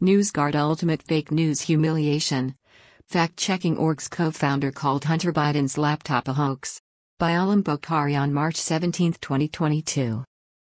NewsGuard ultimate fake news humiliation. Fact-checking org's co-founder called Hunter Biden's laptop a hoax. By Alam Bokhari on March 17, 2022.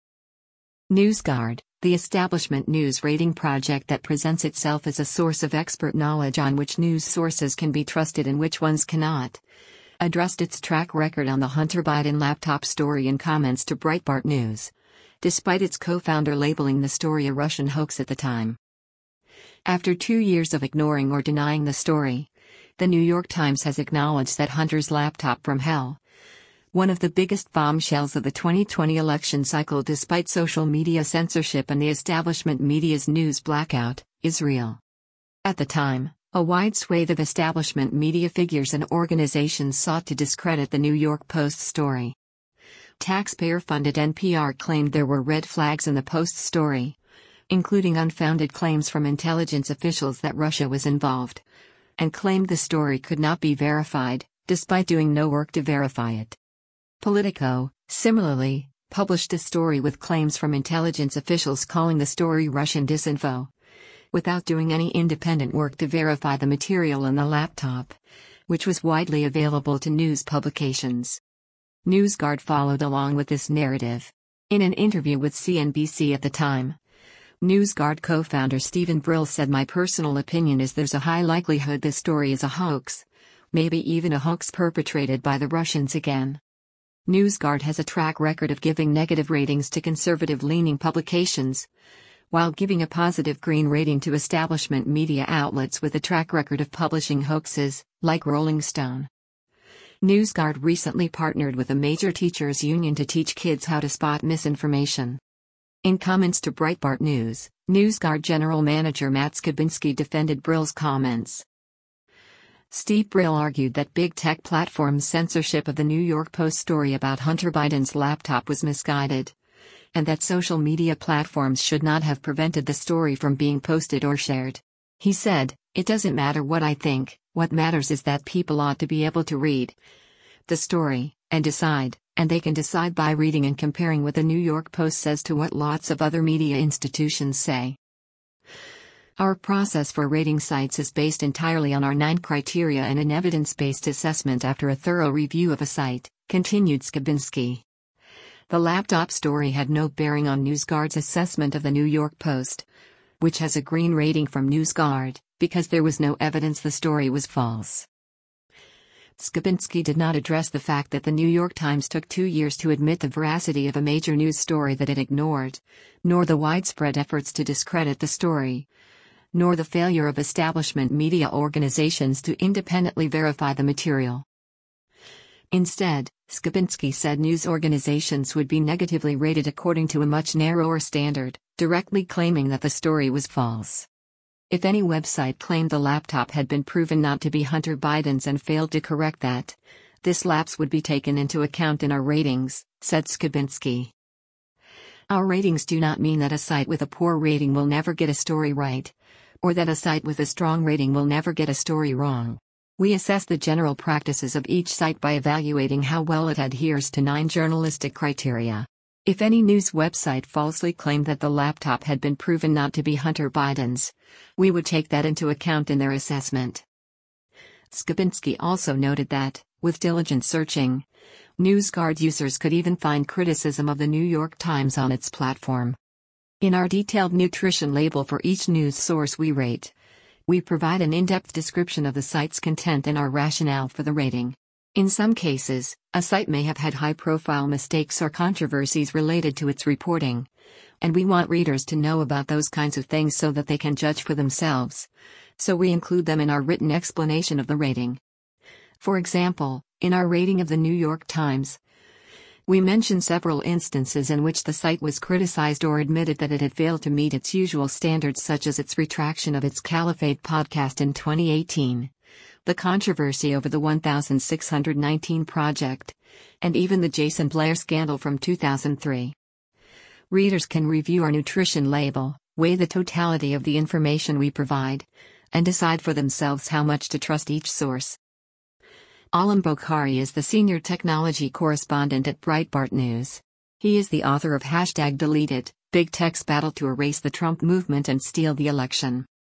NewsGuard, the establishment news rating project that presents itself as a source of expert knowledge on which news sources can be trusted and which ones cannot, addressed its track record on the Hunter Biden laptop story in comments to Breitbart News, despite its co-founder labeling the story a Russian hoax at the time. After 2 years of ignoring or denying the story, the New York Times has acknowledged that Hunter's laptop from hell, one of the biggest bombshells of the 2020 election cycle despite social media censorship and the establishment media's news blackout, is real. At the time, a wide swathe of establishment media figures and organizations sought to discredit the New York Post story. Taxpayer-funded NPR claimed there were red flags in the Post story, including unfounded claims from intelligence officials that Russia was involved, and claimed the story could not be verified, despite doing no work to verify it. Politico, similarly, published a story with claims from intelligence officials calling the story Russian disinfo, without doing any independent work to verify the material in the laptop, which was widely available to news publications. NewsGuard followed along with this narrative. In an interview with CNBC at the time, NewsGuard co-founder Steven Brill said, "My personal opinion is there's a high likelihood this story is a hoax, maybe even a hoax perpetrated by the Russians again." NewsGuard has a track record of giving negative ratings to conservative-leaning publications, while giving a positive green rating to establishment media outlets with a track record of publishing hoaxes, like Rolling Stone. NewsGuard recently partnered with a major teachers union to teach kids how to spot misinformation. In comments to Breitbart News, NewsGuard General Manager Matt Skibinski defended Brill's comments. Steve Brill argued that big tech platforms' censorship of the New York Post story about Hunter Biden's laptop was misguided, and that social media platforms should not have prevented the story from being posted or shared. He said, "It doesn't matter what I think, what matters is that people ought to be able to read the story, and decide, and they can decide by reading and comparing what the New York Post says to what lots of other media institutions say. Our process for rating sites is based entirely on our 9 criteria and an evidence-based assessment after a thorough review of a site," continued Skibinski. The laptop story had no bearing on NewsGuard's assessment of the New York Post, which has a green rating from NewsGuard, because there was no evidence the story was false. Skibinski did not address the fact that the New York Times took 2 years to admit the veracity of a major news story that it ignored, nor the widespread efforts to discredit the story, nor the failure of establishment media organizations to independently verify the material. Instead, Skibinski said news organizations would be negatively rated according to a much narrower standard, directly claiming that the story was false. If any website claimed the laptop had been proven not to be Hunter Biden's and failed to correct that, this lapse would be taken into account in our ratings, said Skibinski. Our ratings do not mean that a site with a poor rating will never get a story right, or that a site with a strong rating will never get a story wrong. We assess the general practices of each site by evaluating how well it adheres to 9 journalistic criteria. If any news website falsely claimed that the laptop had been proven not to be Hunter Biden's, we would take that into account in their assessment. Skibinski also noted that, with diligent searching, NewsGuard users could even find criticism of the New York Times on its platform. In our detailed nutrition label for each news source we rate, we provide an in-depth description of the site's content and our rationale for the rating. In some cases, a site may have had high-profile mistakes or controversies related to its reporting, and we want readers to know about those kinds of things so that they can judge for themselves, so we include them in our written explanation of the rating. For example, in our rating of the New York Times, we mention several instances in which the site was criticized or admitted that it had failed to meet its usual standards, such as its retraction of its Caliphate podcast in 2018. The controversy over the 1619 Project, and even the Jason Blair scandal from 2003. Readers can review our nutrition label, weigh the totality of the information we provide, and decide for themselves how much to trust each source. Alam Bokhari is the senior technology correspondent at Breitbart News. He is the author of #Deleted, Big Tech's Battle to Erase the Trump Movement and Steal the Election.